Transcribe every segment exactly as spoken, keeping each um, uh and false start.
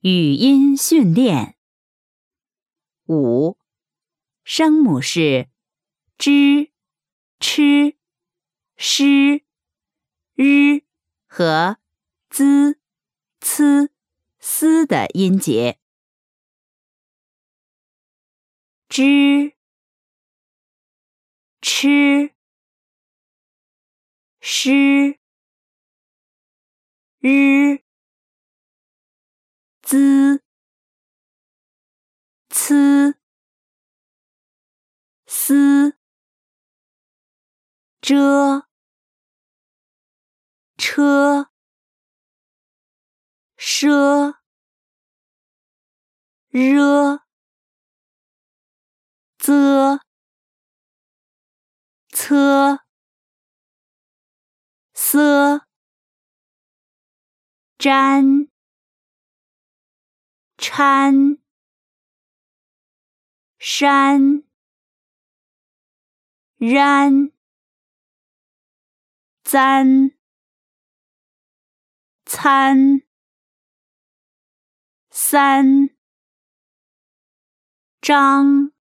语音训练。五，声母是 zh、ch、sh、r 和 z、c、s 的音节。zh、ch、sh、r、z、c、s、j、车、奢、热、啧、侧、色、沾、掺、山、然、簪、参、三、张、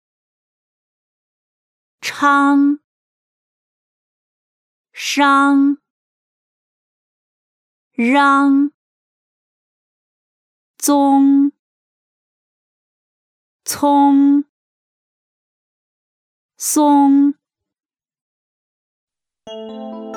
昌、商、嚷、宗、葱、松。